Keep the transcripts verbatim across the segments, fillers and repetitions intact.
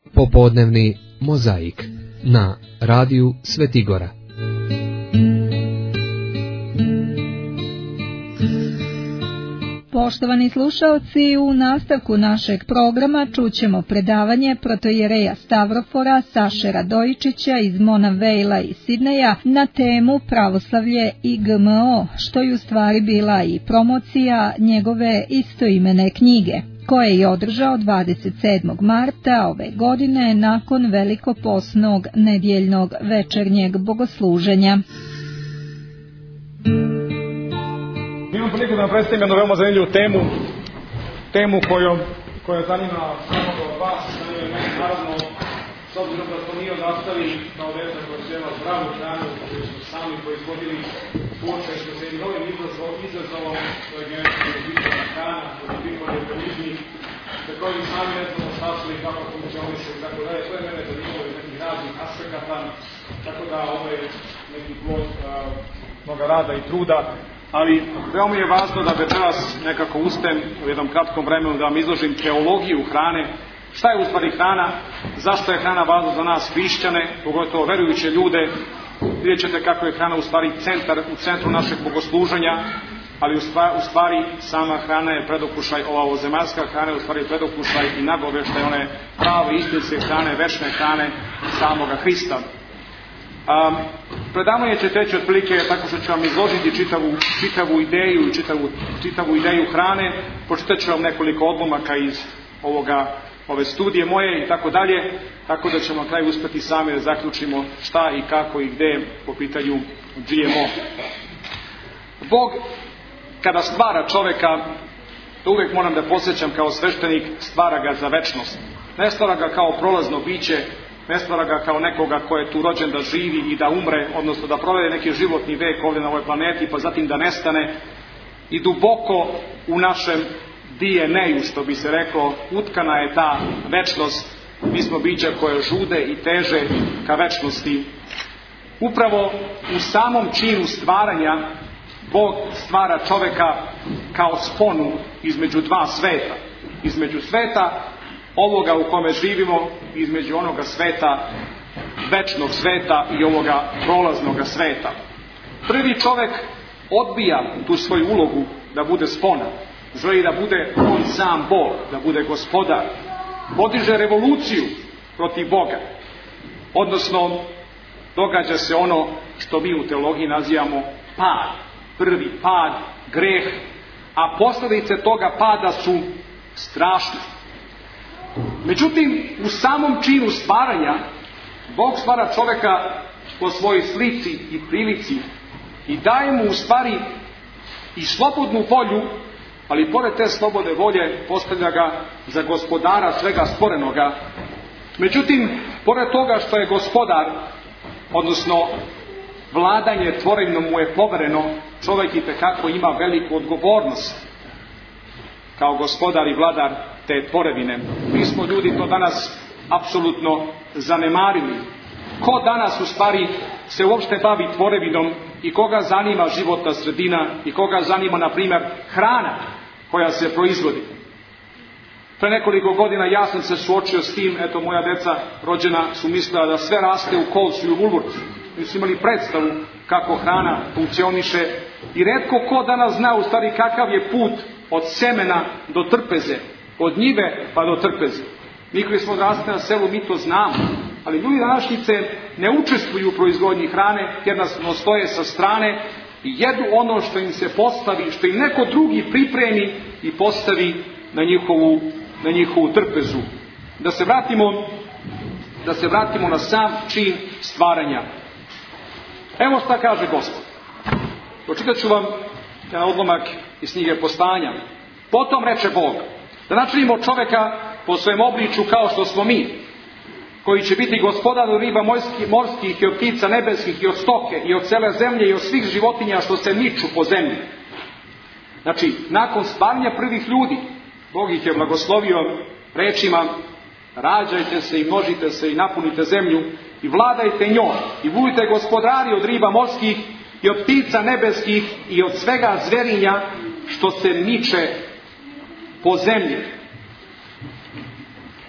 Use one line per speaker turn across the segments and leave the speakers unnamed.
Popodnevni mozaik na radiju Svetigora.
Poštovani slušaoci, u nastavku našeg programa čućemo predavanje protoijereja Stavrofora Saše Radojičića iz Monavejla i Sidneja na temu Pravoslavlje i G M O, što je u stvari bila i promocija njegove istoimene knjige, koje je održao dvadeset sedmog marta ove godine nakon velikoposnog nedjeljnog večernjeg bogosluženja.
Imam priliku da vam predstavim jednu veoma zanimljivu temu, temu kojom, koja zanima svakog od vas, zanima mene naravno, s obzirom da smo mi odrastali kao deca koja su jela zdravu hranu, koju smo sami proizvodili, suočeni smo se jednim novim izazovom, to je genetski modifikovana hrana, modifikovani organizmi, sa kojim sami ne znamo šta su i kako funkcionišu i tako dalje. To je mene zanimljivo iz nekih raznih aspekata, tako da ovo je neki plod mnoga rada i truda. Ali veoma je važno da večeras nekako uspem u jednom kratkom vremenu da vam izložim teologiju hrane. Šta je u stvari hrana? Zašto je hrana važna za nas hrišćane, pogotovo verujuće ljude? Vidjet ćete kako je hrana u stvari centar, u centru našeg bogosluženja, ali u stvari, u stvari sama hrana je predokušaj, ova ovozemaljska hrana je u stvari predokušaj i nagoveštaj one prave istinske hrane, večne hrane samoga Hrista. Um, predavanje će teći otprilike tako što ću vam izložiti čitavu, čitavu ideju i čitavu, čitavu ideju hrane. Pročitat ću vam nekoliko odlomaka iz ovoga, ove studije moje i tako dalje, tako da ćemo na kraju uspjeti sami da zaključimo šta i kako i gde po pitanju G M O. Bog kada stvara čovjeka, to uvijek moram da podsjećam kao sveštenik, stvara ga za večnost. Ne stvara ga kao prolazno biće, ne stvara ga kao nekoga ko je tu rođen da živi i da umre, odnosno da provede neki životni vek ovdje na ovoj planeti pa zatim da nestane. I duboko u našem D N A-u, što bi se reklo, utkana je ta večnost. Mi smo bića koje žude i teže ka večnosti. Upravo u samom činu stvaranja Bog stvara čovjeka kao sponu između dva sveta. Između sveta ovoga u kome živimo, između onoga sveta, večnog sveta i ovoga prolaznoga sveta. Prvi čovjek odbija tu svoju ulogu da bude spona. Želi da bude on sam Bog, da bude gospodar. Podiže revoluciju protiv Boga. Odnosno, događa se ono što mi u teologiji nazivamo pad. Prvi pad, greh, a posljedice toga pada su strašne. Međutim, u samom činu stvaranja Bog stvara čovjeka po svojoj slici i prilici i daje mu u stvari i slobodnu volju, ali pored te slobode volje postavlja ga za gospodara svega stvorenoga. Međutim, pored toga što je gospodar, odnosno vladanje tvorevinom mu je povereno, čovjek itekako ima veliku odgovornost kao gospodar i vladar te tvorevine. Mi smo ljudi to danas apsolutno zanemarili. Ko danas u stvari se uopšte bavi tvorevinom i koga zanima životna sredina i koga zanima, na primjer, hrana koja se proizvodi? Pre nekoliko godina ja sam se suočio s tim, eto moja deca rođena su mislila da sve raste u kolcu i u bulvurcu. Mi su imali predstavu kako hrana funkcioniše i retko ko danas zna u stvari kakav je put od semena do trpeze, od njive pa do trpeze. Mi koji smo odrastali na selu, mi to znamo, ali ljudi današnjice ne učestvuju u proizvodnji hrane, jednostavno stoje sa strane i jedu ono što im se postavi, što im neko drugi pripremi i postavi na njihovu, na njihovu trpezu. Da se vratimo, da se vratimo na sam čin stvaranja. Evo šta kaže Gospod. Pročitat ću vam jedan odlomak iz knjige Postanja. Potom reče Bog, da načinimo čovjeka po svojem obliču kao što smo mi, koji će biti gospodar od riba morskih, morskih i od ptica nebeskih i od stoke i od cele zemlje i od svih životinja što se miču po zemlji. Znači, nakon stvaranja prvih ljudi, Bog ih je blagoslovio rečima: rađajte se i množite se i napunite zemlju i vladajte njom i budite gospodari od riba morskih i od ptica nebeskih i od svega zverinja što se miče po zemlji.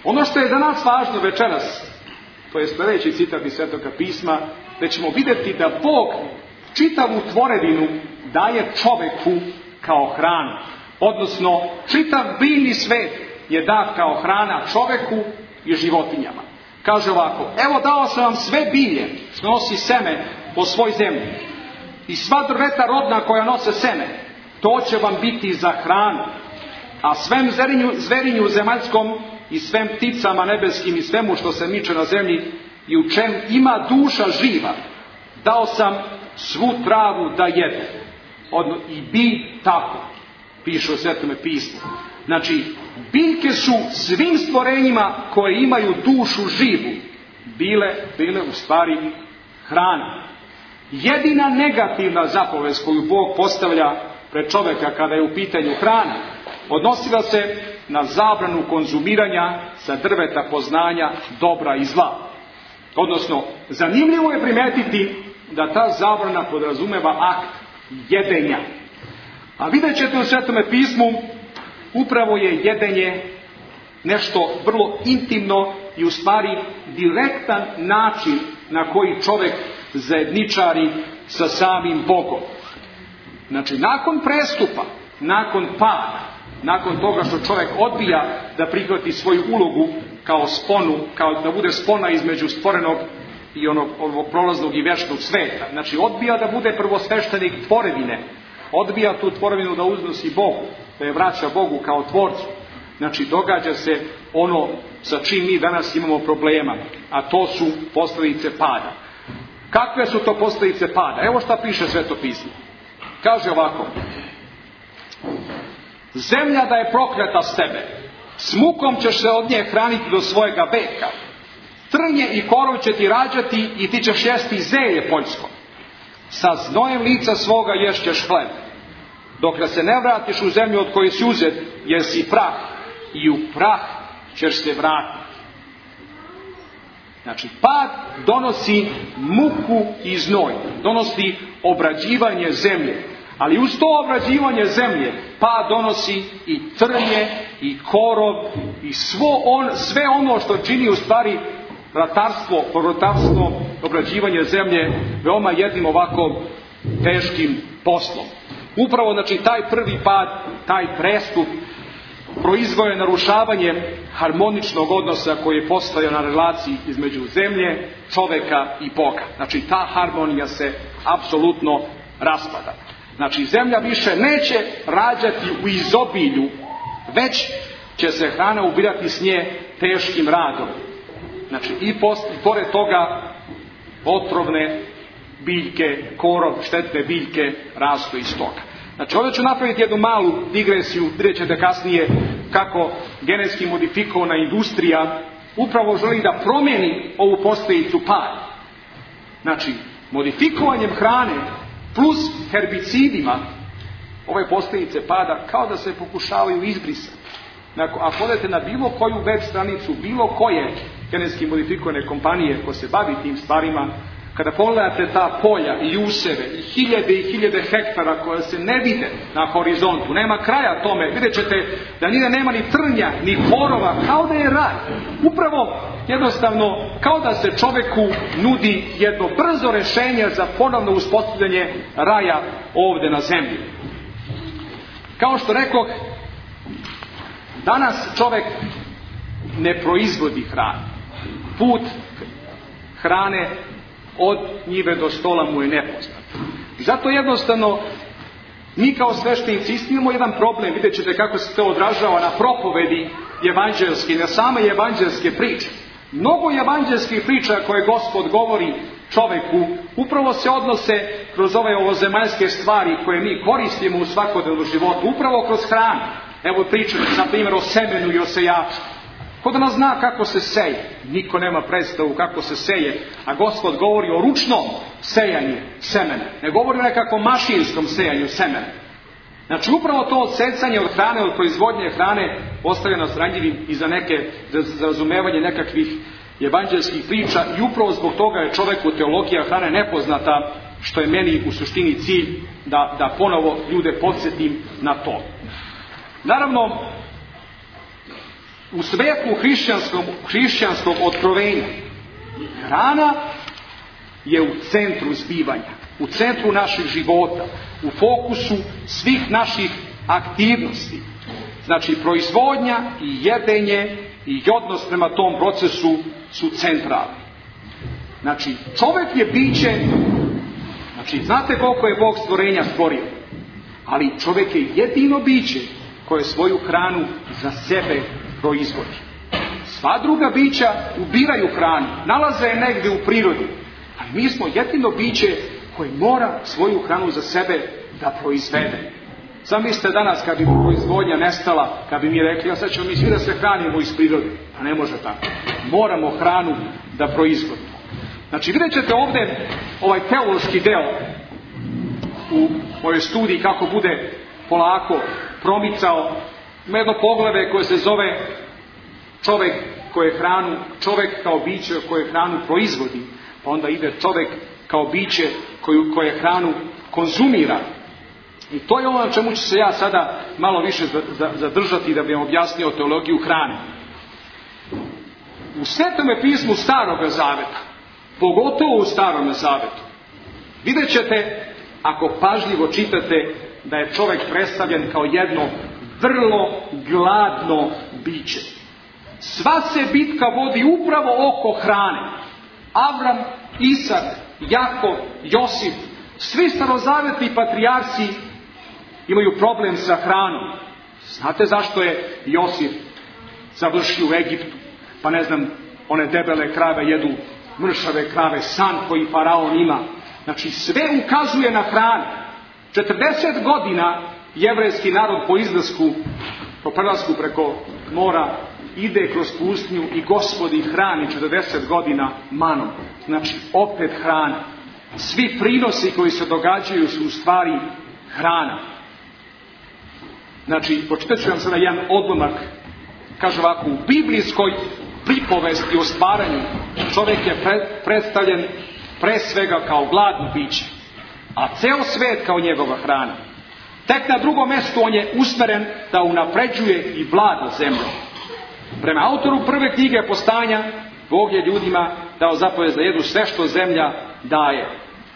Ono što je za nas važno večeras, to je sljedeći citat iz Svetoga pisma, da ćemo vidjeti da Bog čitavu tvorevinu daje čoveku kao hranu. Odnosno, čitav biljni svet je dat kao hrana čoveku i životinjama. Kaže ovako, evo dao sam vam sve bilje što nosi seme po svoj zemlji i sva drveta rodna koja nose seme, to će vam biti za hranu. A svem zverinju, zverinju zemaljskom i svem pticama nebeskim i svemu što se miče na zemlji i u čem ima duša živa, dao sam svu travu da jede. Odno, i bi tako, piše u Svetome pismu. Znači, biljke su svim stvorenjima koje imaju dušu živu bile, bile u stvari hrana. Jedina negativna zapovest koju Bog postavlja pred čovjeka kada je u pitanju hrana, odnosila se na zabranu konzumiranja sa drveta poznanja dobra i zla. Odnosno, zanimljivo je primijetiti da ta zabrana podrazumeva akt jedenja. A vidjet ćete u Svetome pismu, upravo je jedenje nešto vrlo intimno i u stvari direktan način na koji čovjek zajedničari sa samim Bogom. Znači, nakon prestupa, nakon pada, nakon toga što čovjek odbija da prihvati svoju ulogu kao sponu, kao da bude spona između stvorenog i onog, onog prolaznog i vječnog sveta. Znači, odbija da bude prvosveštenik tvorevine, odbija tu tvorevinu da uznosi Bogu, da je vraća Bogu kao tvorcu. Znači, događa se ono sa čim mi danas imamo problema, a to su posljedice pada. Kakve su to posljedice pada? Evo šta piše Sveto pismo. Kaže ovako, zemlja da je prokleta s tebe, s mukom ćeš se od nje hraniti do svojega veka. Trnje i korov će ti rađati i ti ćeš jesti zelje poljsko. Sa znojem lica svoga ješćeš hleb, dok se ne vratiš u zemlju od koje si uzet, jer si prah i u prah ćeš se vratiti. Znači, pad donosi muku i znoj, donosi obrađivanje zemlje. Ali uz to obrađivanje zemlje, pad donosi i trnje, i korov, i svo on, sve ono što čini u stvari ratarstvo, prorotarstvo, obrađivanje zemlje, veoma jednim ovako teškim poslom. Upravo, znači, taj prvi pad, taj prestup, proizveo je narušavanje harmoničnog odnosa koji je postojao na relaciji između zemlje, čovjeka i Boga. Znači, ta harmonija se apsolutno raspada. Znači, zemlja više neće rađati u izobilju, već će se hrana ubirati s nje teškim radom. Znači, i, post, i pored toga otrovne biljke, korov, štetne biljke rastu iz toga. Znači, ovdje ću napraviti jednu malu digresiju, vidjet ćete kasnije kako genetski modifikovana industrija upravo želi da promijeni ovu posljedicu pada. Znači, modifikovanjem hrane plus herbicidima ove posljedice pada kao da se pokušavaju izbrisati. Ako odete na bilo koju web stranicu, bilo koje genetski modifikovane kompanije koje se bavi tim stvarima, kada pogledate ta polja i useve i hiljade i hiljade hektara koje se ne vide na horizontu, nema kraja tome, vidjet ćete da nigdje nema ni trnja, ni korova, kao da je raj. Upravo jednostavno kao da se čovjeku nudi jedno brzo rješenje za ponovno uspostavljanje raja ovdje na zemlji. Kao što rekoh, danas čovjek ne proizvodi hranu. Put hrane od njive do stola mu je nepoznat. Zato jednostavno mi kao sveštenici imamo jedan problem, vidjet ćete kako se to odražava na propovedi evanđelske, na same evanđelske priče. Mnogo evanđelskih priča koje Gospod govori čovjeku upravo se odnose kroz ove ovozemaljske stvari koje mi koristimo u svakodnevnom životu, upravo kroz hranu. Evo pričamo na primjer o semenu i o sejaču. Ko da nas zna kako se seje? Niko nema predstavu kako se seje, a Gospod govori o ručnom sejanju semena. Ne govori o nekakvom mašinskom sejanju semena. Znači upravo to odsecanje od hrane, od proizvodnje hrane ostavlja nas ranjivim i za neke, za razumevanje nekakvih evanđelskih priča i upravo zbog toga je čovjeku teologija hrane nepoznata, što je meni u suštini cilj da, da ponovo ljude podsjetim na to. Naravno, u svetlu hrišćanskog, hrišćanskog otkrovenja hrana je u centru zbivanja, u centru naših života, u fokusu svih naših aktivnosti. Znači, proizvodnja i jedenje i odnos prema tom procesu su centralni. Znači, čovjek je biće, znači, znate koliko je Bog stvorenja stvorio, ali čovjek je jedino biće koje svoju hranu za sebe proizvodi. Sva druga bića ubiraju hranu, nalaze je negdje u prirodi, ali mi smo jedino biće koje mora svoju hranu za sebe da proizvede. Zamislite danas kad bi proizvodnja nestala, kad bi mi rekli, a sad ćemo mi svi da se hranimo iz prirode. Pa ne može tako. Moramo hranu da proizvodimo. Znači, vidjet ćete ovdje ovaj teološki deo u ovoj studiji kako bude polako promicao. Ima jedno poglavlje koje se zove čovjek koje hranu, čovjek kao biće koje hranu proizvodi. Pa onda ide čovjek kao biće koju, koje hranu konzumira. I to je ono na čemu ću se ja sada malo više zadržati da bih vam objasnio teologiju hrane. U Svetome pismu Staroga Zaveta, pogotovo u Starome Zavetu, vidjet ćete, ako pažljivo čitate, da je čovjek predstavljen kao jedno vrlo gladno biće. Sva se bitka vodi upravo oko hrane. Avram, Isak, Jakov, Josip, svi starozavetni patrijarsi imaju problem sa hranom. Znate zašto je Josip završio u Egiptu? Pa ne znam, one debele krave jedu mršave krave, san koji faraon ima. Znači, sve ukazuje na hranu. četrdeset godina jevrejski narod po izlasku, po prelasku preko mora, ide kroz pustinju i Gospod ih hrani četrdeset godina manom. Znači, opet hrana. Svi prinosi koji se događaju su u stvari hrana. Znači, pročitat ću vam sada jedan odlomak. Kaže ovako, u biblijskoj pripovesti o stvaranju čovjek je pre, predstavljen pre svega kao gladno biće, a ceo svet kao njegova hrana. Tek na drugom mjestu on je usmeren da unapređuje i vlada zemljom. Prema autoru prve knjige Postanja, Bog je ljudima dao zapovijest da jedu sve što zemlja daje.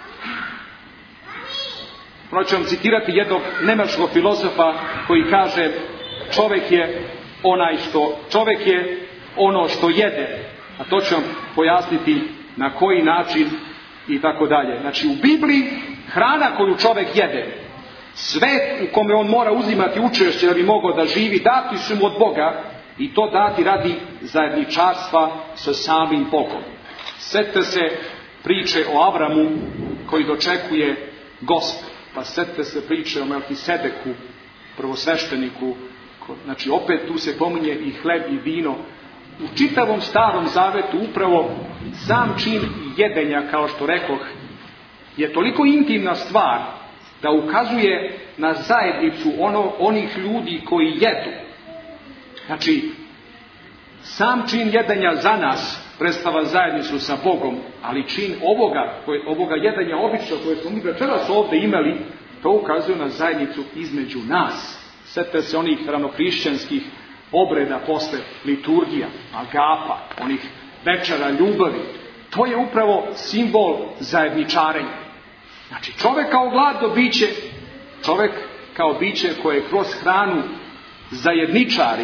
Prvo ću vam citirati jednog nemačkog filozofa koji kaže, čovjek je onaj što, čovjek je ono što jede. A to ću vam pojasniti na koji način i tako dalje. Znači, u Bibliji hrana koju čovjek jede, svet u kome on mora uzimati učešće da bi mogao da živi, dati su mu od Boga i to dati radi zajedničarstva sa samim Bogom. Sjetite se priče o Avramu koji dočekuje Gospod. Pa sjetite se priče o Melkisedeku, prvosvešteniku. Znači, opet tu se pominje i hleb i vino. U čitavom Starom Zavetu upravo sam čin jedenja, kao što rekoh, je toliko intimna stvar da ukazuje na zajednicu ono, onih ljudi koji jedu. Znači, sam čin jedenja za nas predstava zajednicu sa Bogom, ali čin ovoga, koje, ovoga jedenja obično koje smo mi večeras ovdje imali, to ukazuje na zajednicu između nas. Sjetite se onih ranohrišćanskih obreda posle liturgija, agapa, onih večera ljubavi. To je upravo simbol zajedničarenja. Znači, čovjek kao gladno biće, čovjek kao biće koje kroz hranu zajedničari.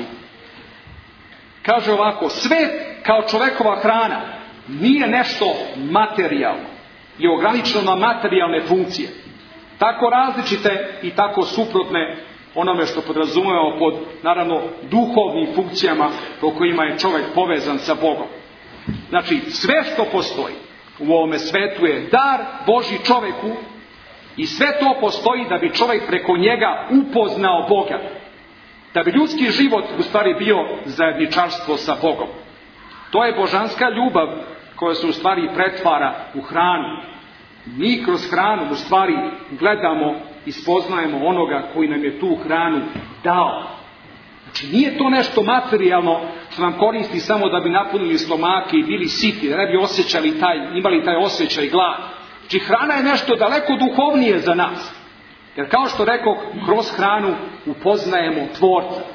Kaže ovako, svet kao čovjekova hrana nije nešto materijalno i ograničeno na materijalne funkcije. Tako različite i tako suprotne onome što podrazumijemo pod, naravno, duhovnim funkcijama po kojima je čovjek povezan sa Bogom. Znači, sve što postoji u ovome svetu je dar Božji čovjeku i sve to postoji da bi čovjek preko njega upoznao Boga. Da bi ljudski život u stvari bio zajedničarstvo sa Bogom. To je božanska ljubav koja se u stvari pretvara u hranu. Mi kroz hranu u stvari gledamo i spoznajemo onoga koji nam je tu hranu dao. Znači, nije to nešto materijalno što nam koristi samo da bi napunili stomake i bili siti, da ne bi osjećali taj, imali taj osjećaj glad. Znači, hrana je nešto daleko duhovnije za nas. Jer kao što rekoh, kroz hranu upoznajemo Tvorca.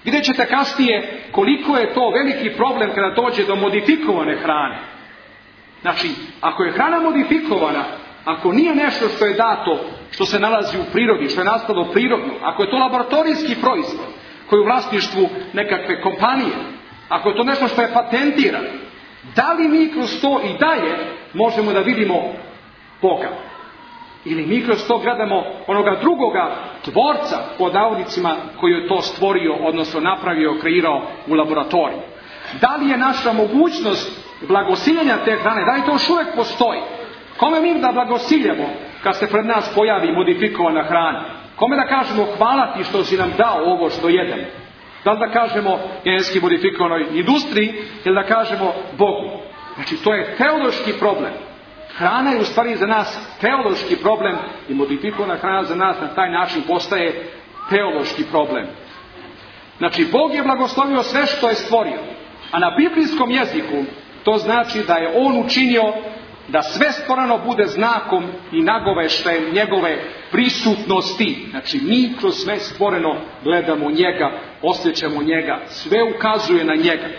Vidjet ćete kasnije koliko je to veliki problem kada dođe do modifikovane hrane. Znači, ako je hrana modifikovana, ako nije nešto što je dato, što se nalazi u prirodi, što je nastalo prirodno, ako je to laboratorijski proizvod koji je u vlasništvu nekakve kompanije, ako je to nešto što je patentirano, da li mi kroz to i dalje možemo da vidimo Boga? Ili mi kroz to gledamo onoga drugoga tvorca, pod navodnicima, koji je to stvorio, odnosno napravio, kreirao u laboratoriju? Da li je naša mogućnost blagosiljanja te hrane, da li to još uvijek postoji? Kome mi da blagosiljamo kad se pred nas pojavi modifikovana hrana? Kome da kažemo hvala ti što si nam dao ovo što jedemo? Da li da kažemo genetski modifikovanoj industriji ili da kažemo Bogu? Znači, to je teološki problem. Hrana je u stvari za nas teološki problem i modifikovana hrana za nas na taj način postaje teološki problem. Znači, Bog je blagoslovio sve što je stvorio. A na biblijskom jeziku to znači da je On učinio da sve stvoreno bude znakom i nagoveštajem njegove prisutnosti. Znači, mi kroz sve stvoreno gledamo njega, osjećamo njega, sve ukazuje na njega.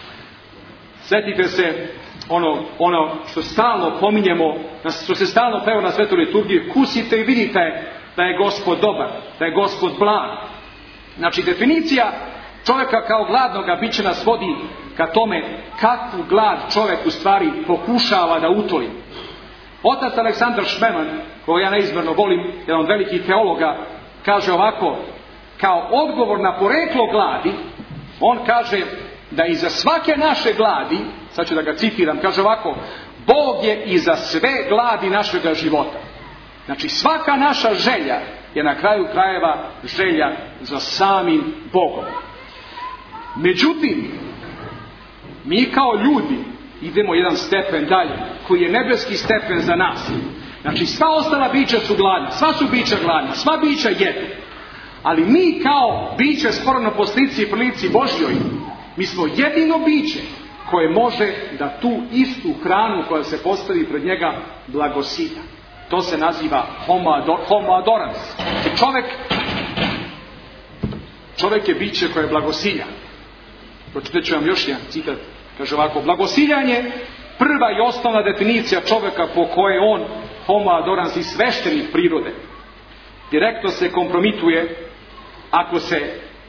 Sjetite se ono, ono što stalno pominjemo, što se stalno peva na svetoj liturgiji, kusite i vidite da je Gospod dobar, da je Gospod blag. Znači, definicija čovjeka kao gladnoga bića nas vodi ka tome kakvu glad čovjek u stvari pokušava da utoli. Otac Aleksandar Šmeman, koga ja neizmjerno volim, jedan od velikih teologa, kaže ovako, kao odgovor na poreklo gladi, on kaže da iza svake naše gladi, sad ću da ga citiram, kaže ovako, Bog je iza sve gladi našega života. Znači, svaka naša želja je na kraju krajeva želja za samim Bogom. Međutim, mi kao ljudi idemo jedan stepen dalje, koji je nebeski stepen za nas. Znači, sva ostala bića su gladna, sva su bića gladna, sva bića jedu. Ali mi kao biće stvoreno po slici i prilici Božjoj, mi smo jedino biće koje može da tu istu hranu koja se postavi pred njega blagosilja. To se naziva homo adorans. Znači, čovjek, čovjek je biće koje blagosilja. Pročitat ću vam još jedan citat. Kaže ovako, blagosiljanje, prva i osnovna definicija čovjeka po kojoj on homo adorans i sveštenik prirode. Direktno se kompromituje ako se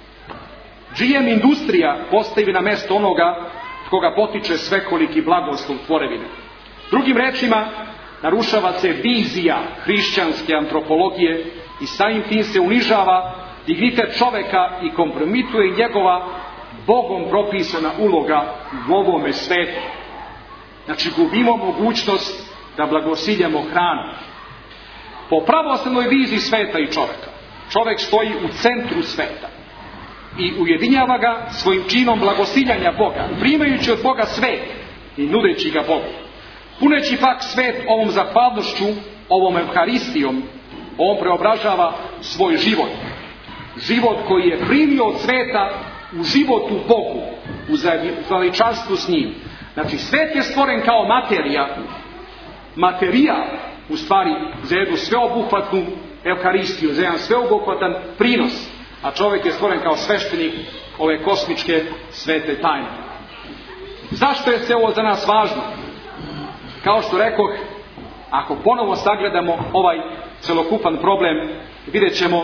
G M industrija postavi na mjesto onoga koga potiče svekoliki blagoslov tvorevine. Drugim rečima, narušava se vizija hrišćanske antropologije i samim tim se unižava dignitet čovjeka i kompromituje njegova Bogom propisana uloga u ovome svetu. Znači, gubimo mogućnost da blagosiljamo hranu. Po pravoslavnoj viziji sveta i čovjeka, čovjek stoji u centru sveta i ujedinjava ga svojim činom blagosiljanja Boga, primajući od Boga svet i nudeći ga Bogu. Puneći pak svet ovom zahvalnošću, ovom evharistijom, on preobražava svoj život. Život koji je primio od sveta u životu Bogu, u zaveličanstvu s njim. Znači, svet je stvoren kao materija, materijal, u stvari, za jednu sveobuhvatnu evharistiju, za jedan sveobuhvatan prinos, a čovjek je stvoren kao sveštenik ove kosmičke svete tajne. Zašto je sve ovo za nas važno? Kao što rekoh, ako ponovo sagledamo ovaj celokupan problem, vidjet ćemo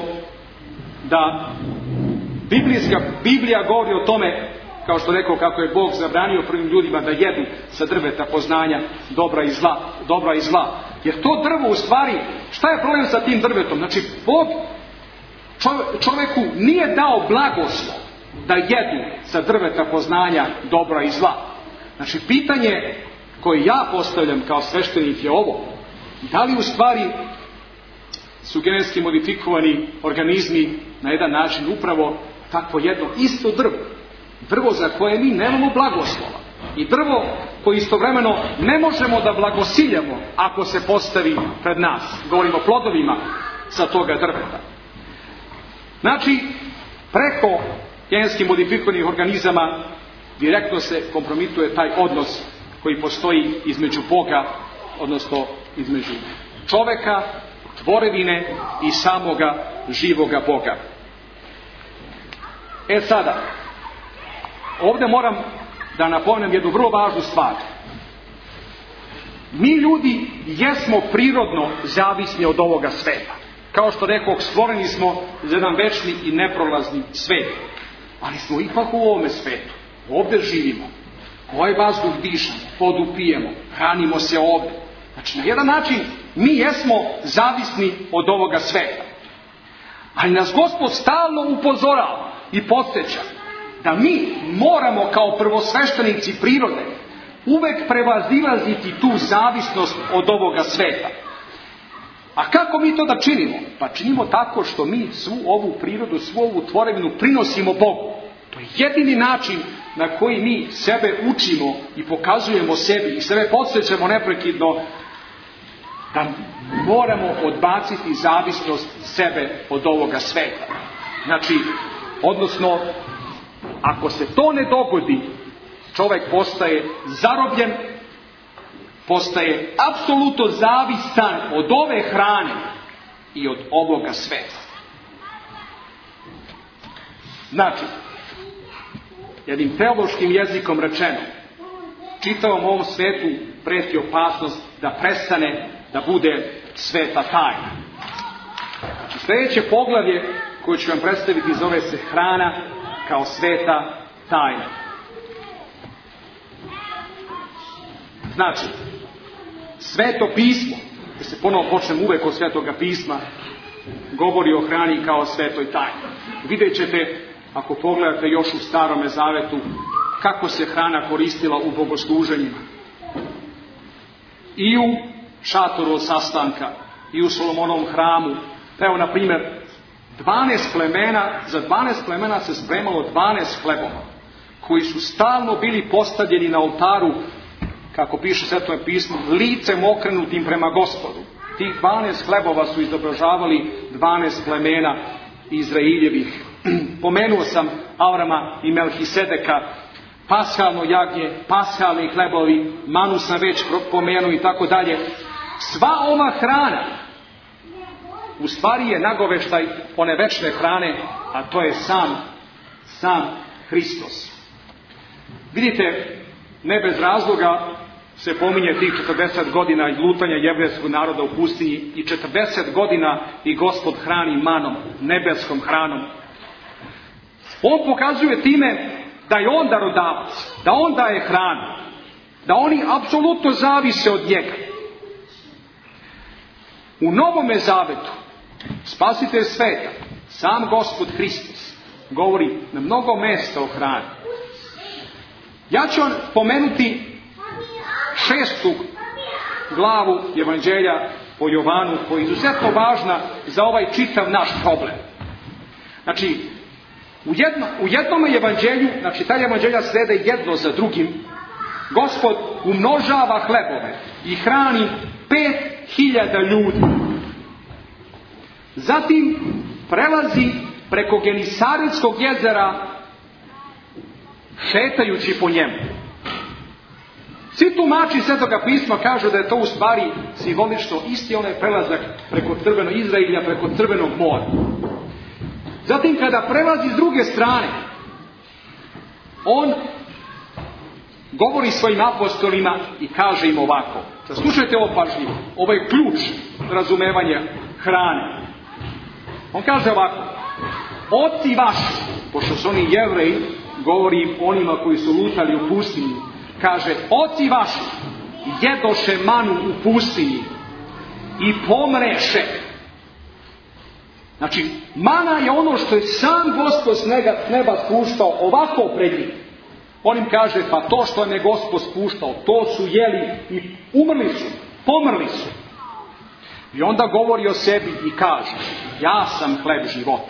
da Biblijska, Biblija govori o tome, kao što rekao, kako je Bog zabranio prvim ljudima da jedu sa drveta poznanja dobra i zla, dobra i zla. Jer to drvo u stvari, šta je problem sa tim drvetom? Znači, Bog čovjeku nije dao blagoslov da jedu sa drveta poznanja dobra i zla. Znači, pitanje koje ja postavljam kao sveštenik je ovo: da li u stvari su genetski modifikovani organizmi na jedan način upravo takvo jedno isto drvo? Drvo za koje mi nemamo blagoslova i drvo koje istovremeno ne možemo da blagosiljamo ako se postavi pred nas. Govorimo o plodovima sa toga drveta. Znači, preko genetski modifikovanih organizama direktno se kompromituje taj odnos koji postoji između Boga, odnosno između čoveka, tvorevine i samoga živoga Boga.
E sada, ovdje moram da napomenem jednu vrlo važnu stvar. Mi ljudi jesmo prirodno zavisni od ovoga sveta. Kao što rekao, stvoreni smo za jedan večni i neprolazni svet. Ali smo ipak u ovome svetu. Ovdje živimo. Ovaj vazduh dišemo, vodu pijemo, hranimo se ovdje. Znači, na jedan način mi jesmo zavisni od ovoga sveta. Ali nas Gospod stalno upozorava i podsjeća da mi moramo kao prvosveštenici prirode uvek prevazilaziti tu zavisnost od ovoga sveta. A kako mi to da činimo? Pa činimo tako što mi svu ovu prirodu, svu ovu tvorevinu prinosimo Bogu. To je jedini način na koji mi sebe učimo i pokazujemo sebi i sebe podsjećamo neprekidno da moramo odbaciti zavisnost sebe od ovoga sveta. Znači, odnosno, ako se to ne dogodi, čovjek postaje zarobljen, postaje apsolutno zavisan od ove hrane i od ovoga sveta. Znači, jednim teološkim jezikom rečeno, čitavom ovom svetu preti opasnost da prestane da bude sveta tajna. Znači, sljedeće poglavlje koje ću vam predstaviti zove se hrana kao sveta tajna. Znači, Sveto pismo, da se ponovo počnem uvek od Svetoga pisma, govori o hrani kao svetoj tajni. Vidjet ćete, ako pogledate još u Starome Zavetu, kako se hrana koristila u bogosluženjima. I u šatoru od sastanka, i u Solomonovom hramu. Evo, na primjer, dvanaest plemena, za dvanaest plemena se spremalo dvanaest hlebova, koji su stalno bili postavljeni na oltaru, kako piše Sveto pismo, licem okrenutim prema Gospodu. Tih dvanaest hlebova su izobražavali dvanaest plemena Izraeljevih. Pomenuo sam Avrama i Melhisedeka, pashalno jagnje, pashalni hlebovi, manu sam već pomenuo i tako dalje. Sva ova hrana u stvari je nagoveštaj one večne hrane, a to je sam, sam Hristos. Vidite, ne bez razloga se pominje tih četrdeset godina lutanja jevrejskog naroda u pustinji i četrdeset godina i Gospod hrani manom, nebeskom hranom. On pokazuje time da je on darodavac, da on daje hranu, da oni apsolutno zavise od njega. U Novome Zavetu Spasitelj sveta, sam Gospod Hristos, govori na mnogo mjesta o hrani. Ja ću vam pomenuti šestu glavu Evanđelja po Jovanu, koja je izuzetno važna za ovaj čitav naš problem. Znači, u, jedno, u jednom evanđelju, znači taj evanđelja slede jedno za drugim, Gospod umnožava hlebove i hrani pet hiljada ljudi. Zatim prelazi preko Genisaretskog jezera šetajući po njemu. Svi tumači Svetoga pisma kažu da je to u stvari simbolično isti onaj prelazak preko Crvenog Izraelja, preko Crvenog mora. Zatim kada prelazi s druge strane, on govori svojim apostolima i kaže im ovako. Slušajte ovo pažljivo. Ovo je ključ razumevanja hrane. On kaže ovako. Oci vaši, pošto su oni Jevreji, govori onima koji su lutali u pustinji, kaže, oci vaši jedoše manu u pustinji i pomreše. Znači, mana je ono što je sam Gospod s neba spuštao ovako pred njih. On im kaže, pa to što je Gospod spuštao, to su jeli i umrli su, pomrli su. I onda govori o sebi i kaže, ja sam hleb života.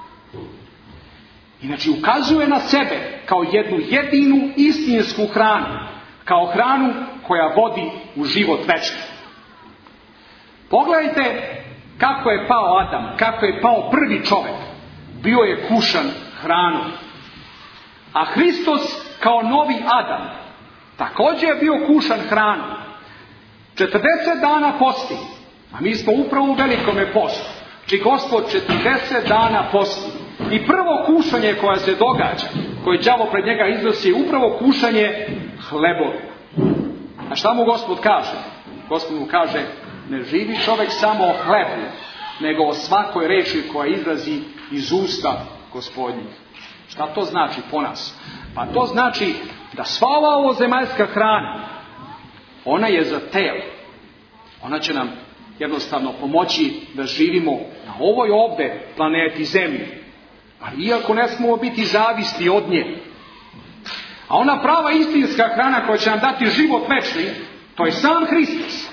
Inači, ukazuje na sebe kao jednu jedinu istinsku hranu, kao hranu koja vodi u život večni. Pogledajte kako je pao Adam, kako je pao prvi čovjek. Bio je kušan hranom. A Hristos kao novi Adam također je bio kušan hranom. četrdeset dana posti, a mi smo upravo u velikome postu. Či Gospod četrdeset dana posti I prvo kušanje koje se događa, koje đavo pred njega iznosi, je upravo kušanje hlebovima. A šta mu Gospod kaže? Gospod mu kaže, ne živi čovjek samo o hlebu, nego o svakoj reči koja izlazi iz usta Gospodnjih. Šta to znači po nas? Pa to znači da sva ova ovozemaljska hrana, ona je za telo. Ona će nam jednostavno pomoći da živimo na ovoj ovde planeti Zemlji. Ali iako ne smemo biti zavisni od nje. A ona prava istinska hrana koja će nam dati život večni, to je sam Hristos.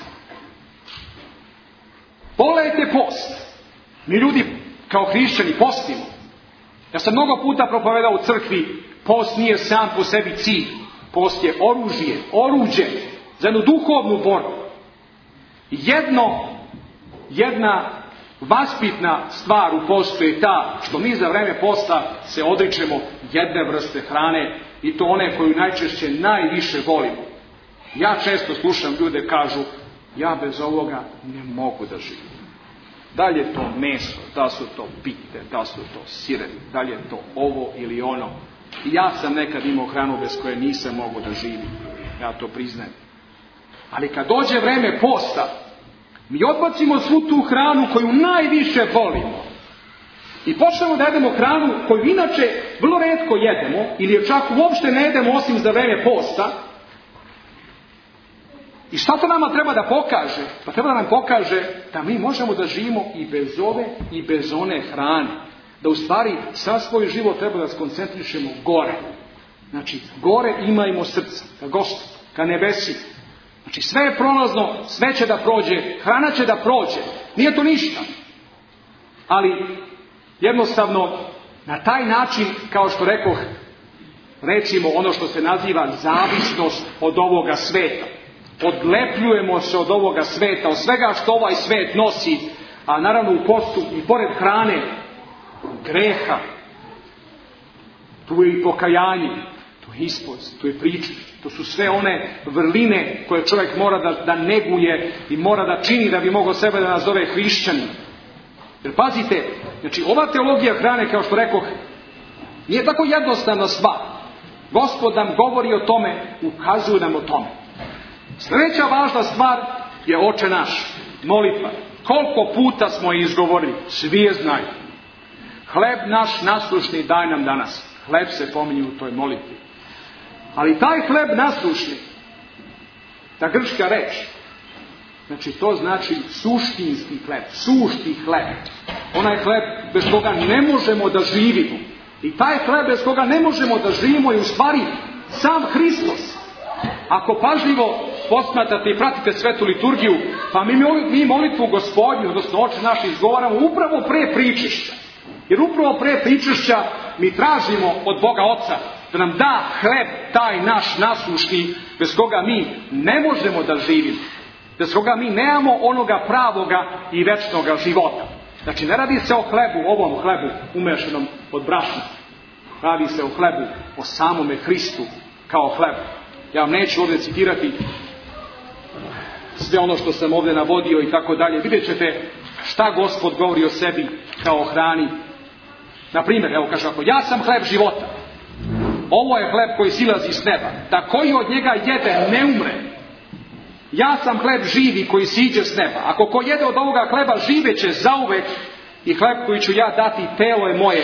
Pogledajte post. Mi ljudi kao hrišćani postimo. Ja sam mnogo puta propovedao u crkvi, post nije sam po sebi cilj. Post je oružje, oruđe za jednu duhovnu borbu. Jedno, jedna vaspitna stvar u postu je ta što mi za vreme posta se odričemo jedne vrste hrane i to one koju najčešće najviše volimo. Ja često slušam ljude kažu, ja bez ovoga ne mogu da živim. Da li je to meso, da su to pite, da su to sirevi, da li je to ovo ili ono. I ja sam nekad imao hranu bez koje nisam mogao da živim. Ja to priznajem. Ali kad dođe vreme posta, mi odbacimo svu tu hranu koju najviše volimo. I počnemo da jedemo hranu koju inače vrlo retko jedemo, ili je čak uopšte ne jedemo osim za vreme posta. I šta to nama treba da pokaže? Pa treba da nam pokaže da mi možemo da živimo i bez ove i bez one hrane. Da u stvari sa svoj život treba da skoncentrišemo gore. Znači, gore imajmo srce, ka Gospodu, ka nebesi. Znači, sve je prolazno, sve će da prođe, hrana će da prođe. Nije to ništa. Ali, jednostavno, na taj način, kao što rekoh, rečimo ono što se naziva zavisnost od ovoga sveta. Odlepljujemo se od ovoga sveta, od svega što ovaj svet nosi, a naravno u postu i pored hrane, greha, tu je i pokajanje, tu je ispost, tu je priča, to su sve one vrline koje čovjek mora da, da neguje i mora da čini da bi mogao sebe da nazove hrišćanin. Jer pazite, znači ova teologija hrane, kao što rekoh, nije tako jednostavna stvar. Gospod nam govori o tome, ukazuje nam o tome. Sljedeća važna stvar je Oče naš, molitva. Koliko puta smo je izgovorili, svi je znaju. Hleb naš naslušni daj nam danas. Hleb se pominje u toj molitvi. Ali taj hleb naslušni, ta grčka reč, znači to znači suštinski hleb, sušti hleb. Onaj hleb bez koga ne možemo da živimo. I taj hleb bez koga ne možemo da živimo je u stvari sam Hristos. Ako pažljivo posmatrate i pratite svetu liturgiju, pa mi, mi molitvu Gospodnju, odnosno Oče naš, izgovaramo upravo pre pričešća. Jer upravo pre pričešća mi tražimo od Boga Oca da nam da hleb taj naš naslušni, bez koga mi ne možemo da živimo. Bez koga mi nemamo onoga pravoga i večnoga života. Znači ne radi se o hlebu, ovom hlebu umešenom od brašna. Radi se o hlebu, o samome Hristu kao hlebu. Ja vam neću ovdje citirati sve ono što sam ovdje navodio i tako dalje. Vidjet ćete šta Gospod govori o sebi kao o hrani. Na primjer, evo kaže ako ja sam hleb života. Ovo je hleb koji silazi s neba. Da koji od njega jede ne umre. Ja sam hleb živi koji siđe s neba. Ako ko jede od ovoga hleba živeće zauvek i hleb koji ću ja dati telo je moje.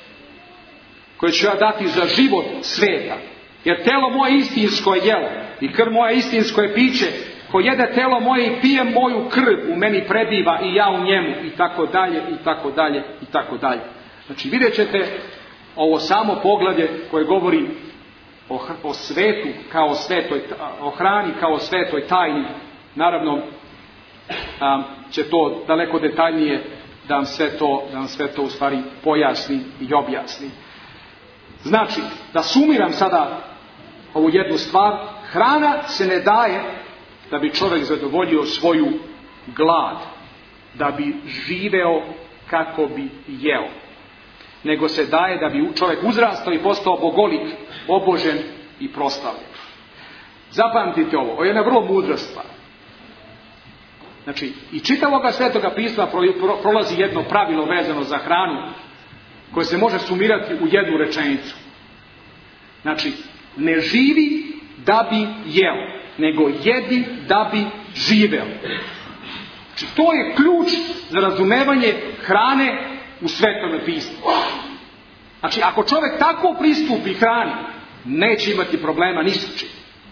Koje ću ja dati za život sveta. Jer telo moje istinsko je jelo i krv moje istinsko je piće. Ko jede telo moje i pije moju krv, u meni prebiva i ja u njemu i tako dalje i tako dalje i tako dalje. Znači vidjet ćete ovo samo poglavlje koje govori o, o svetu kao svetoj, o hrani kao svetoj tajni. Naravno a, će to daleko detaljnije da vam sve to, da vam sve to u stvari pojasni i objasni. Znači, da sumiram sada ovu jednu stvar, hrana se ne daje da bi čovjek zadovoljio svoju glad, da bi živeo kako bi jeo. Nego se daje da bi čovjek uzrastao i postao bogolik, obožen i proslavljen. Zapamtite ovo, ovo je jedna vrlo mudra stvar. Znači, i čitavoga svetoga pisma prolazi jedno pravilo vezano za hranu. koje se može sumirati u jednu rečenicu. Znači, ne živi da bi jeo, nego jedi da bi živeo. Znači, to je ključ za razumevanje hrane u Svetome pismu. Znači, ako čovjek tako pristupi hrani, neće imati problema ni s čim.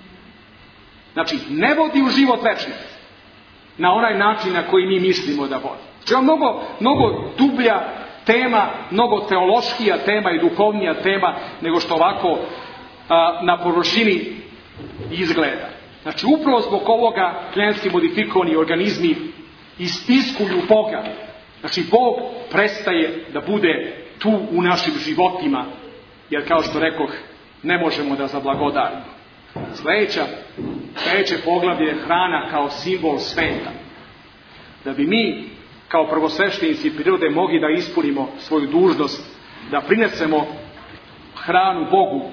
Znači, ne vodi u život večni na onaj način na koji mi mislimo da vodi. Znači, je mnogo, mnogo dublja tema, mnogo teološkija tema i duhovnija tema nego što ovako a, na površini izgleda. Znači, upravo zbog ovoga genetski modifikovani organizmi istiskuju Boga. Znači, Bog prestaje da bude tu u našim životima, jer kao što rekoh, ne možemo da zablagodarimo. Sljedeća, sljedeće poglavlje je hrana kao simbol sveta. Da bi mi, kao prvosveštenici prirode, mogli da ispunimo svoju dužnost, da prinesemo hranu Bogu,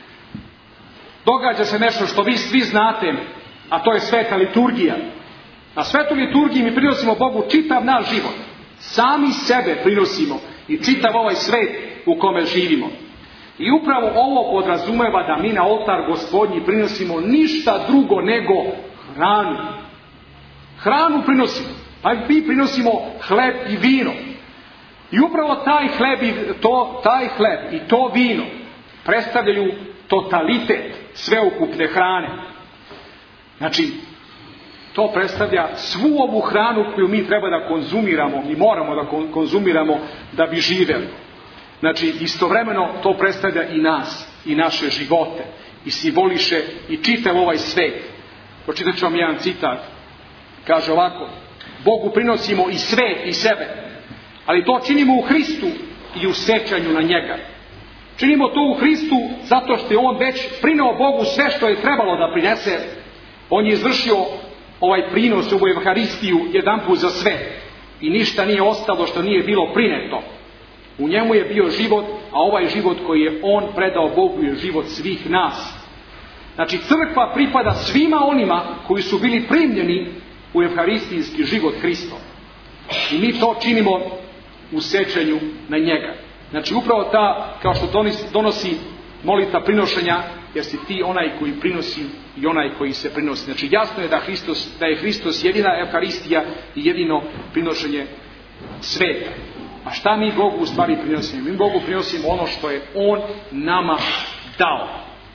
događa se nešto što vi svi znate, a to je sveta liturgija. Na svetu liturgiji mi prinosimo Bogu čitav naš život. Sami sebe prinosimo i čitav ovaj svet u kome živimo. I upravo ovo podrazumeva da mi na oltar Gospodnji prinosimo ništa drugo nego hranu. Hranu prinosimo. Pa mi prinosimo hleb i vino. I upravo taj hleb i to, taj hleb i to vino predstavljaju totalitet sveukupne hrane. Znači, to predstavlja svu ovu hranu koju mi treba da konzumiramo i moramo da konzumiramo da bi živjeli. Znači, istovremeno to predstavlja i nas, i naše živote, i simboliše i čitav ovaj svet. Pročitat ću vam jedan citat. Kaže ovako: Bogu prinosimo i svet i sebe, ali to činimo u Hristu i u sećanju na njega. Činimo to u Hristu zato što je on već prineo Bogu sve što je trebalo da prinese. On je izvršio ovaj prinos u Evharistiju jedanput za sve. I ništa nije ostalo što nije bilo prineto. U njemu je bio život, a ovaj život koji je on predao Bogu je život svih nas. Znači, crkva pripada svima onima koji su bili primljeni u evharistijski život Hristov. I mi to činimo u sećanju na njega. Znači, upravo ta, kao što donosi molitva prinošenja, jer si ti onaj koji prinosi i onaj koji se prinosi. Znači, jasno je da, Hristos, da je Hristos jedina evharistija i jedino prinošenje sveta. A šta mi Bogu u stvari prinosimo? Mi Bogu prinosimo ono što je On nama dao.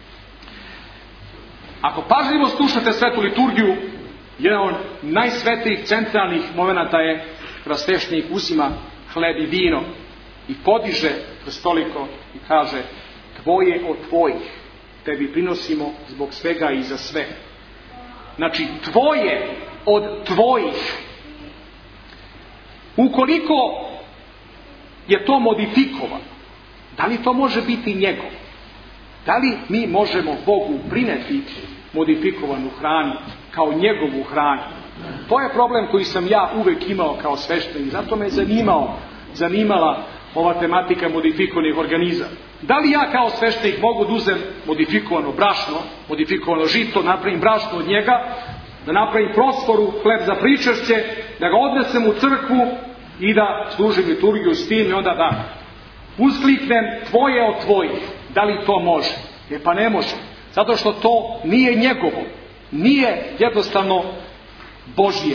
Ako pažljivo slušate svetu liturgiju, jedan od najsvetijih centralnih momenata je kada sveštenik uzima hleb i vino i podiže stoliko i kaže: Tvoje od tvojih tebi prinosimo zbog svega i za sve. Znači, tvoje od tvojih. Ukoliko je to modifikovano, da li to može biti njegov? Da li mi možemo Bogu prineti modifikovanu hranu kao njegovu hranu? To je problem koji sam ja uvek imao kao sveštenik. Zato me je zanimao, zanimala ova tematika modifikovanih organizama. Da li ja kao sveštenik mogu da uzem modifikovano brašno, modifikovano žito, napravim brašno od njega, da napravim prosforu, hleb za pričešće, da ga odnesem u crkvu i da služim liturgiju s tim i onda da uskliknem tvoje od tvojih? Da li to može? E pa ne može. Zato što to nije njegovo. Nije jednostavno Božje.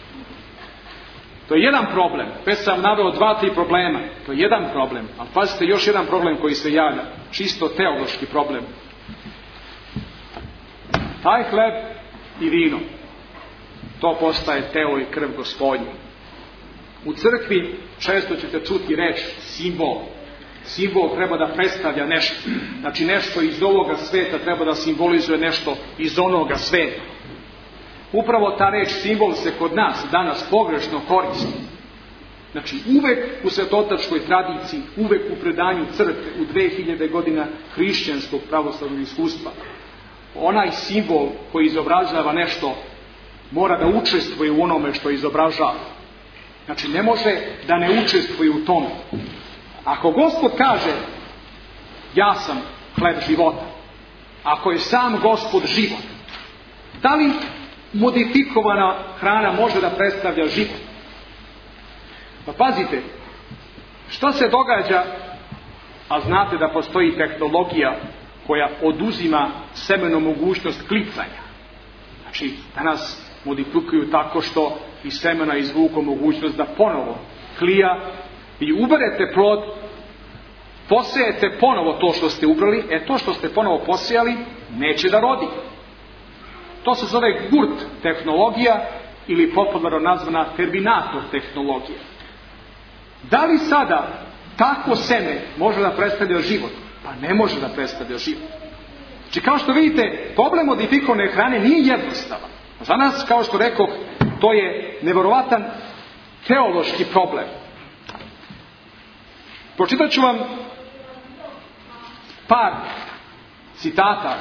To je jedan problem. Već sam naveo dva, tri problema. To je jedan problem. Ali pazite, još jedan problem koji se javlja. Čisto teološki problem. Taj hleb i vino, to postaje telo i krv Gospodnja. U crkvi često ćete čuti reč simbol. Simbol treba da predstavlja nešto. Znači, nešto iz ovoga sveta treba da simbolizuje nešto iz onoga sveta. Upravo ta reč simbol se kod nas danas pogrešno koristi. Znači, uvek u svetotačkoj tradiciji, uvek u predanju crkve u dve hiljade godina hrišćanskog pravoslavnog iskustva, onaj simbol koji izobražava nešto mora da učestvuje u onome što izobražava. Znači, ne može da ne učestvuje u tome. Ako Gospod kaže: ja sam hleb života, ako je sam Gospod život, da li modifikovana hrana može da predstavlja život? Pa pazite, što se događa a znate da postoji tehnologija koja oduzima semenu mogućnost klicanja. Znači, danas modifikuju tako što iz semena izvuku mogućnost da ponovo klija, i uberete plod, posejete ponovo to što ste ubrali, e to što ste ponovo posejali neće da rodi. To se zove gurt tehnologija ili popularno nazvana terminator tehnologija. Da li sada takvo seme može da predstavlja život? Pa ne može da predstavlja život. Znači, kao što vidite, problem modifikovane hrane nije jednostavan. Za nas, kao što rekoh, to je nevjerovatan teološki problem. Pročitat ću vam par citata.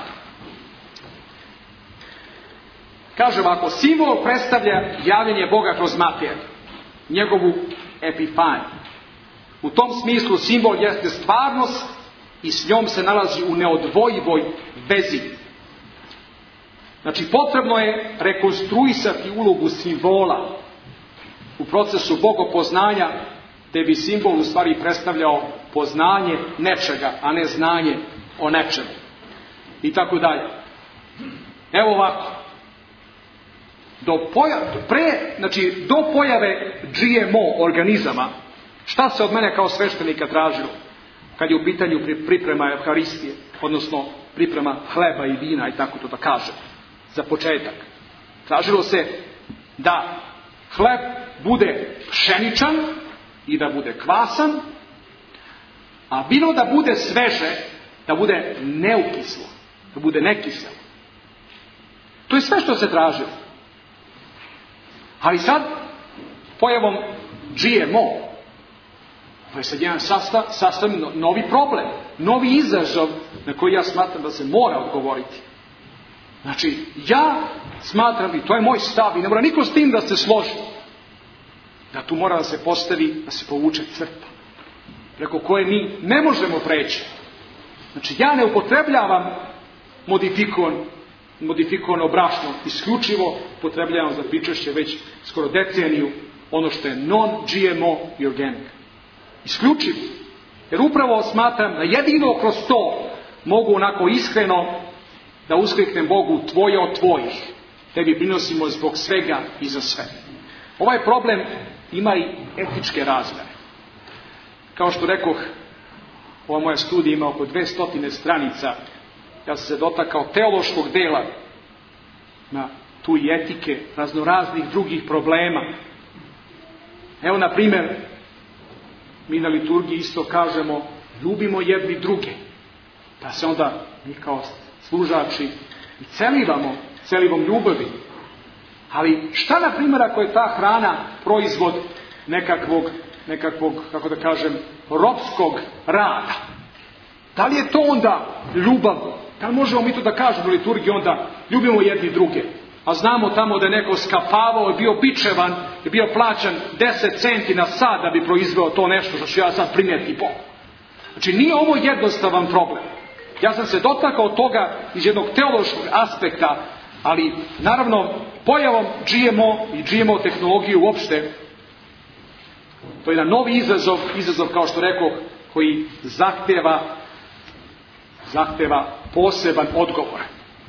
Kaže ovako: simbol predstavlja javljanje Boga kroz materiju, njegovu epifaniju. U tom smislu simbol jeste stvarnost i s njom se nalazi u neodvojivoj vezi. Znači, potrebno je rekonstruisati ulogu simbola u procesu bogopoznanja, te bi simbol u stvari predstavljao poznanje nečega, a ne znanje o nečemu. I tako dalje. Evo ovako. Do pojave, pre, znači, do pojave G M O organizama, šta se od mene kao sveštenika tražilo kad je u pitanju priprema Evharistije, odnosno priprema hleba i vina, i tako to da kažem, za početak? Tražilo se da hleb bude pšeničan i da bude kvasan, a vino da bude sveže, da bude neukislo, da bude nekiselo. To je sve što se tražilo. Ali sad, pojavom G M O, to je sad jedan sastav, sastav novi problem, novi izazov na koji ja smatram da se mora odgovoriti. Znači, ja smatram, i to je moj stav, i ne mora niko s tim da se složi, da tu mora da se postavi, da se povuče crta, preko koje mi ne možemo preći. Znači, ja ne upotrebljavam modifikovan, modifikovano brašno, isključivo upotrebljavam za pričešće već skoro deceniju ono što je non-G M O i organic. Isključivo. Jer upravo smatram da jedino kroz to mogu onako iskreno da uskliknem Bogu: tvoje od tvojih, tebi prinosimo zbog svega i za sve. Ovaj problem ima i etičke razmere. Kao što rekoh, ova moja studija ima oko dvesta stranica. Ja sam se dotakao teološkog dela na tu i etike, raznoraznih drugih problema. Evo, na primjer, mi na liturgiji isto kažemo: ljubimo jedni druge. Pa se onda mi kao služači i celivamo, celivom ljubavi. Ali šta, na primjer, ako je ta hrana proizvod nekakvog, nekakvog, kako da kažem, ropskog rada? Da li je to onda ljubav? Da li možemo mi to da kažemo u liturgiji onda: ljubimo jedni druge? A znamo tamo da je neko skapavao, je bio bičevan, je bio plaćan deset centi na sat da bi proizveo to nešto što ću ja sad primjeti Bogu. Znači, nije ovo jednostavan problem. Ja sam se dotakao toga iz jednog teološkog aspekta, ali naravno pojavom G M O i G M O tehnologije uopšte, to je jedan novi izazov, izazov kao što rekoh, koji zahteva, zahteva poseban odgovor.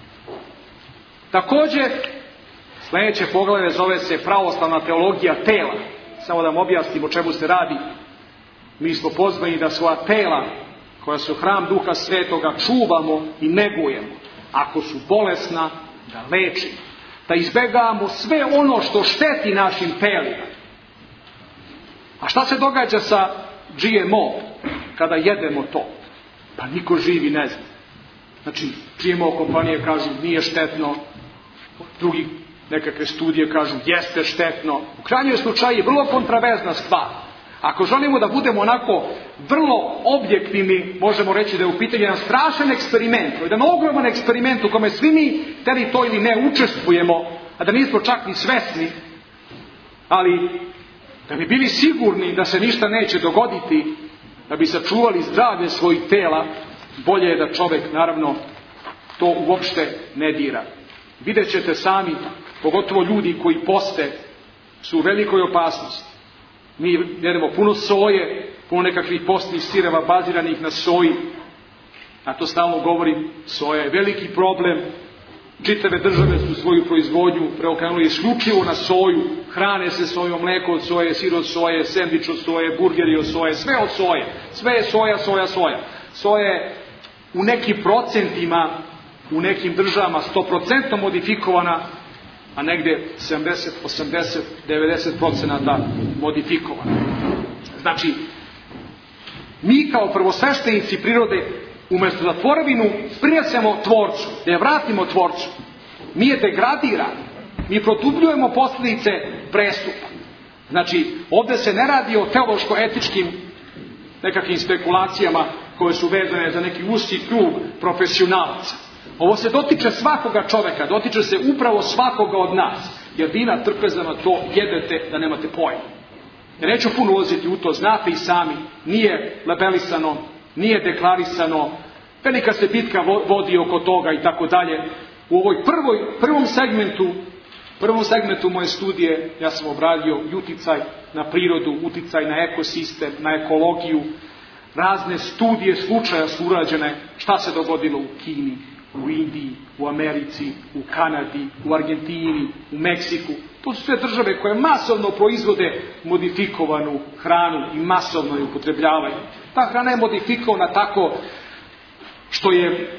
Također, sljedeće poglavlje zove se pravoslavna teologija tela. Samo da vam objasnim o čemu se radi. Mi smo pozvani da svoja tela, koja su hram Duha Svetoga, čuvamo i negujemo. Ako su bolesna, da lečimo. Da izbjegavamo sve ono što šteti našim telima. A šta se događa sa G M O kada jedemo to? Pa niko živi ne zna. Znači, G M O kompanije kažu nije štetno, drugi nekakve studije kažu jeste štetno. U krajnjem slučaju je vrlo kontraverzna stvar. Ako želimo da budemo onako vrlo objektivni, možemo reći da je u pitanju jedan strašan eksperiment, jedan ogroman eksperiment u kome svi mi, teli to ili ne, učestvujemo, a da nismo čak ni svesni, ali da bi bili sigurni da se ništa neće dogoditi, da bi sačuvali zdravlje svojih tela, bolje je da čovjek, naravno, to uopšte ne dira. Vidjet ćete sami, pogotovo ljudi koji poste, su u velikoj opasnosti. Mi jedemo puno soje, puno nekakvih postnih sireva baziranih na soji. A to stalno govorim, soja je veliki problem. Čitave države su svoju proizvodnju preokrenuli isključivo na soju. Hrane se sojom, mlijeko od soje, sir od soje, sendvič od soje, burgeri od soje, sve od soje. Sve je soja, soja, soja. Soja je u nekim procentima, u nekim državama sto posto modifikovana, a negdje sedamdeset, osamdeset, devedeset procenata modifikovana. Znači, mi kao prvosveštenici prirode, umjesto da tvorevinu prinesemo tvorcu, da je vratimo tvorcu, mi je degradiramo, mi produbljujemo posljedice prestupa. Znači, ovdje se ne radi o teološko-etičkim nekakvim spekulacijama koje su vezane za neki uski krug profesionalaca. Ovo se dotiče svakoga čovjeka, dotiče se upravo svakoga od nas, jer vi na trpezama to jedete da nemate pojma. Ja neću puno ulaziti u to, znate i sami, nije labelisano, nije deklarisano, velika se bitka vodi oko toga i tako dalje. U ovoj prvoj, prvom segmentu, prvom segmentu moje studije ja sam obradio uticaj na prirodu, uticaj na ekosistem, na ekologiju. Razne studije slučaja su urađene, šta se dogodilo u Kini, u Indiji, u Americi, u Kanadi, u Argentini, u Meksiku. To su sve države koje masovno proizvode modifikovanu hranu i masovno je upotrebljavaju. Ta hrana je modifikovana tako što je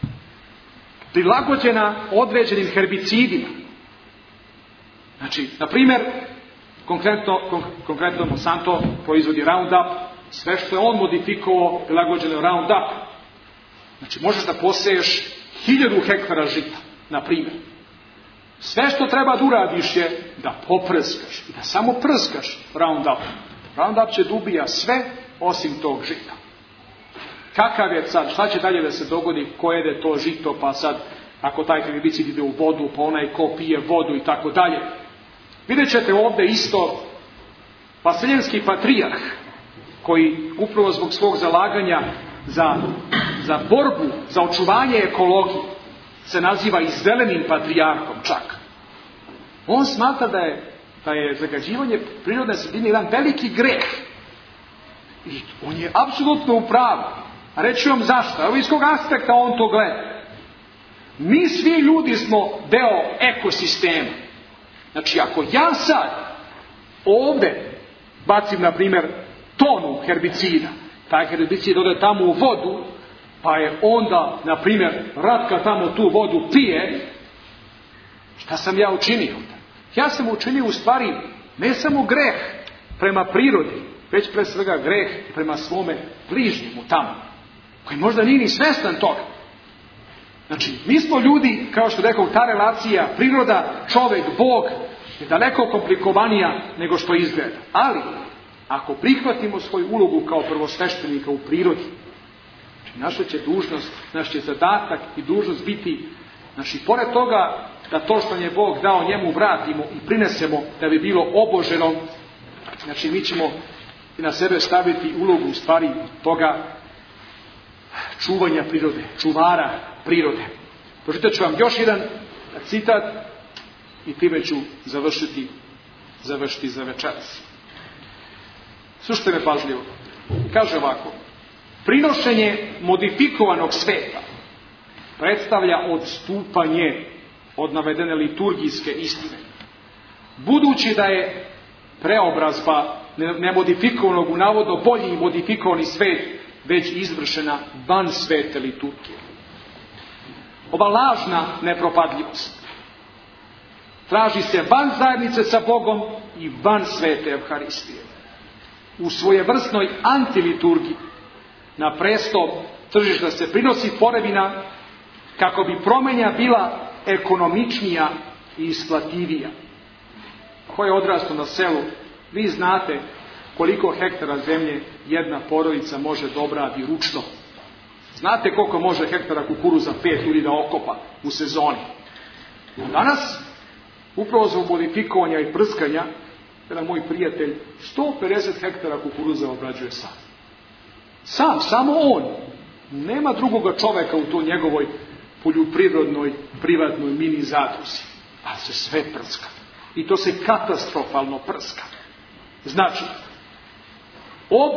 prilagođena određenim herbicidima. Znači, na primjer, konkretno, konkretno Monsanto proizvodi Roundup, sve što je on modifikovao prilagođeno Roundup. Znači, možeš da poseješ hiljadu hektara žita, na primjer. Sve što treba da uradiš je da poprskaš i da samo prskaš Roundup. Roundup će da ubija sve osim tog žita. Kakav je sad, šta će dalje da se dogodi, ko jede to žito, pa sad ako taj herbicid ide u vodu, pa onaj ko pije vodu i tako dalje. Vidjet ćete ovdje isto vaseljenski patrijarh, koji upravo zbog svog zalaganja za, za borbu, za očuvanje ekologije, se naziva i zelenim patrijarhom čak. On smatra da je, da je zagađivanje prirodne sredine jedan veliki greh. I on je apsolutno u pravu. A reći vam zašto? Evo iz kog aspekta on to gleda. Mi svi ljudi smo deo ekosistema. Znači, ako ja sad ovdje bacim, na primjer, tonu herbicida, taj herbicid ode tamo u vodu, pa je onda, na primjer, Ratka tamo tu vodu pije, šta sam ja učinio? Ja sam učinio u stvari ne samo greh prema prirodi, već pre svega greh prema svome bližnjemu tamo, koji možda nije ni svestan toga. Znači, mi smo ljudi, kao što rekao, ta relacija priroda, čovjek, Bog, je daleko komplikovanija nego što izgleda. Ali, ako prihvatimo svoju ulogu kao prvosveštenika u prirodi, znači naša će dužnost, naš će zadatak i dužnost biti, znači, pored toga da to što je Bog dao njemu vratimo i prinesemo da bi bilo oboženo, znači mi ćemo na sebe staviti ulogu u stvari toga čuvanja prirode, čuvara prirode. Pročitat ću vam još jedan citat i time ću završiti, završiti za večeras. Slušajte me pažljivo. Kaže ovako: prinošenje modifikovanog sveta predstavlja odstupanje od navedene liturgijske istine. Budući da je preobrazba nemodifikovanog u navodno bolji i modifikovani svet već izvršena van svete liturgije. Ova lažna nepropadljivost traži se van zajednice sa Bogom i van svete Evharistije. U svojevrsnoj antiliturgiji na presto tržišta se prinosi tvorevina kako bi promenja bila ekonomičnija i isplativija. Ko je odrastao na selu, vi znate koliko hektara zemlje jedna porodica može da obradi ručno. Znate koliko može hektara kukuruza pet ljudi da okopa u sezoni. Danas, upravo zbog modifikovanja i prskanja, jedan moj prijatelj sto pedeset hektara kukuruza obrađuje sam. Sam, samo on. Nema drugoga čoveka u toj njegovoj poljoprivrednoj, privatnoj mini zadruzi. A se sve prska. I to se katastrofalno prska. Znači, ovo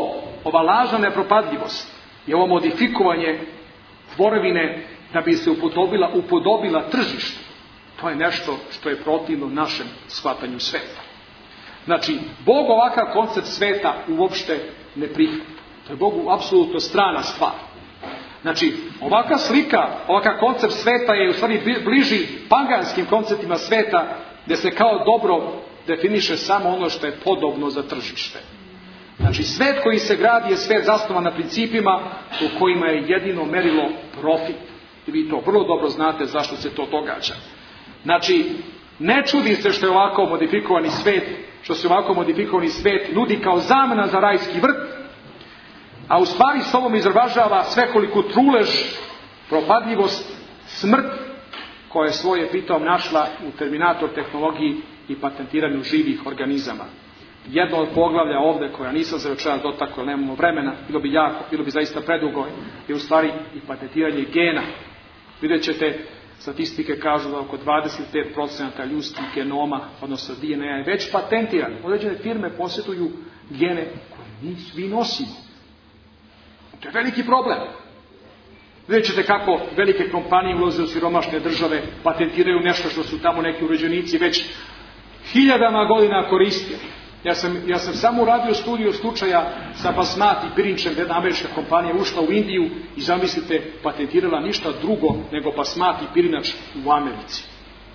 ova lažna nepropadljivost i ovo modifikovanje tvorevine da bi se upodobila, upodobila tržištu, to je nešto što je protivno našem shvatanju sveta. Znači, Bog ovakav koncept sveta uopšte ne prihvata. To je Bogu apsolutno strana stvar. Znači, ovaka slika, ovakav koncept sveta je u stvari bliži paganskim konceptima sveta, gdje se kao dobro definiše samo ono što je podobno za tržište. Znači, svet koji se gradi je svet zasnovan na principima u kojima je jedino merilo profit. I vi to vrlo dobro znate zašto se to događa. Znači, ne čudi se što je ovako modifikovani svet, što se ovako modifikovani svet nudi kao zamena za rajski vrt, a u stvari s ovom izražava svekoliku trulež, propadljivost, smrt, koja je svoje pitom našla u Terminator tehnologiji i patentiranju živih organizama. Jedno od poglavlja ovdje, koja nisam se večeras dotakao, jer nemamo vremena, bilo bi jako, bilo bi zaista predugo, je u stvari i patentiranje gena. Vidjet ćete, statistike kažu da oko dvadeset pet posto ljudskih genoma, odnosno D N A je već patentiran. Određene firme posjeduju gene koje mi svi nosimo. To je veliki problem. Vidjet ćete kako velike kompanije ulaze u siromašne države, patentiraju nešto što su tamo neki uređenici već hiljadama godina koristili. Ja sam, ja sam samo uradio studiju slučaja sa Basmati Pirinčem, jedna američka kompanija ušla u Indiju i zamislite, patentirala ništa drugo nego Basmati Pirinač u Americi.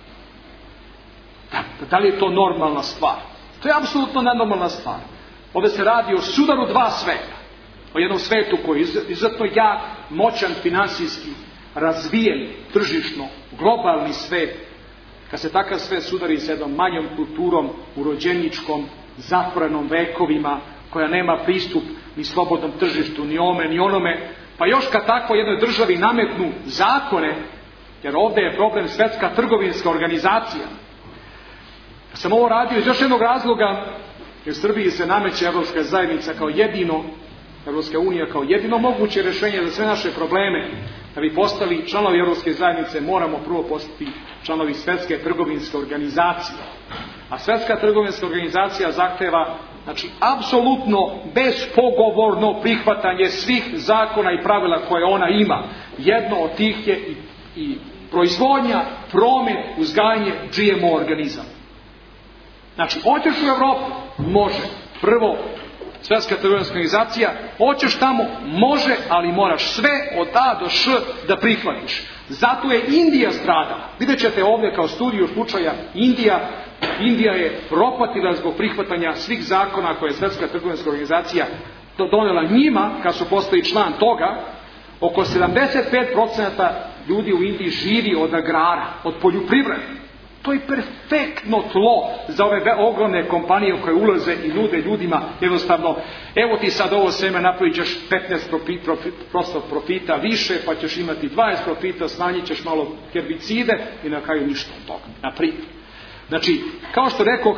Da, da li je to normalna stvar? To je apsolutno nenormalna stvar. Ovdje se radi o sudaru dva sveta. O jednom svetu koji je izuzetno jak, moćan, finansijski, razvijen, tržišno, globalni svet. Kad se takav svet sudari s jednom manjom kulturom, urođeničkom, zatvorenom vekovima, koja nema pristup ni slobodnom tržištu, ni ome, ni onome, pa još kad takvo jednoj državi nametnu zakone, jer ovdje je problem Svjetska trgovinska organizacija. Ja sam ovo radio iz još jednog razloga, jer Srbiji se nameće Evropska zajednica kao jedino, Evropska unija kao jedino moguće rješenje za sve naše probleme. Da bi postali članovi Evropske zajednice, moramo prvo postati članovi Svjetske trgovinske organizacije. A Svjetska trgovinska organizacija zahteva, znači, apsolutno bespogovorno prihvatanje svih zakona i pravila koje ona ima. Jedno od tih je i, i proizvodnja, promet, uzgajanje G M O organizama. Znači, hoćeš u Evropu? Može. Prvo, Svjetska trgovinska organizacija, hoćeš tamo? Može, ali moraš sve od A do Š da prihvatiš. Zato je Indija stradala. Vidjet ćete ovdje kao studiju slučaja Indija. Indija je propatila zbog prihvatanja svih zakona koje je Svjetska trgovinska organizacija donijela njima, kad su postali član toga. Oko sedamdeset pet posto ljudi u Indiji živi od agrara, od poljoprivrede. To je perfektno tlo za ove ogromne kompanije koje ulaze i nude ljudima jednostavno, evo ti sad ovo seme, napravit ćeš petnaest posto profita više, pa ćeš imati dvadeset profita, smanjit ćeš malo herbicide i na kraju ništa od toga. Naprimjer. Znači, kao što rekoh,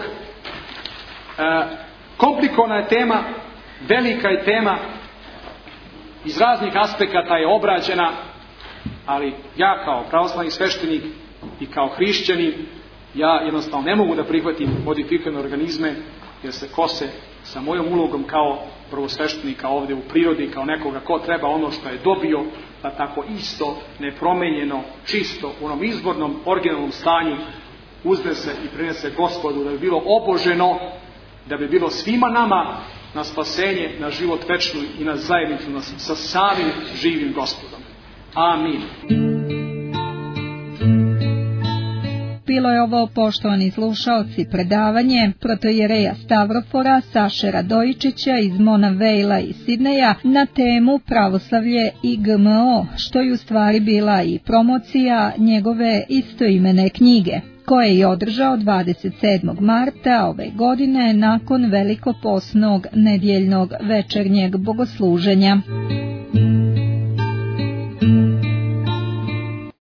komplikovana je tema, velika je tema, iz raznih aspekata je obrađena, ali ja kao pravoslavni sveštenik i kao hrišćanin, ja jednostavno ne mogu da prihvatim modifikovane organizme, jer se kose sa mojom ulogom kao prvosveštenika ovdje u prirodi, kao nekoga ko treba ono što je dobio, pa tako isto, nepromenjeno, čisto, u onom izvornom, originalnom stanju, uznese i prinese Gospodu, da bi bilo oboženo, da bi bilo svima nama na spasenje, na život večni i na zajednicu na, sa samim živim Gospodom. Amin.
Bilo je ovo, poštovani slušaoci, predavanje protojereja Stavrofora Saše Radojičića iz Mona Vejla i Sidneja na temu pravoslavlje i G M O, što je u stvari bila i promocija njegove istoimene knjige, koje je održao dvadeset sedmog marta ove godine nakon velikoposnog nedjeljnog večernjeg bogosluženja.